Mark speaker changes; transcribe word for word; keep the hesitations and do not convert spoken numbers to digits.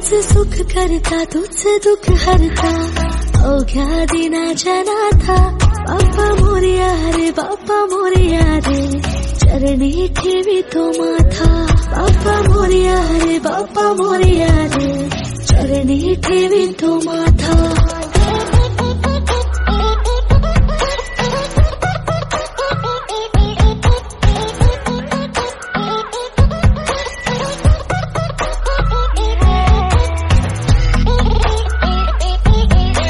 Speaker 1: तुझसे सुख करता तुझसे दुख हरता अवघ्या दिनाच्या नाथा बाप्पा मोरया रे बाप्पा मोरया रे चरणी ठेवी तो माथा बाप्पा मोरया रे बाप्पा मोरया रे चरणी ठेवी तो माथा।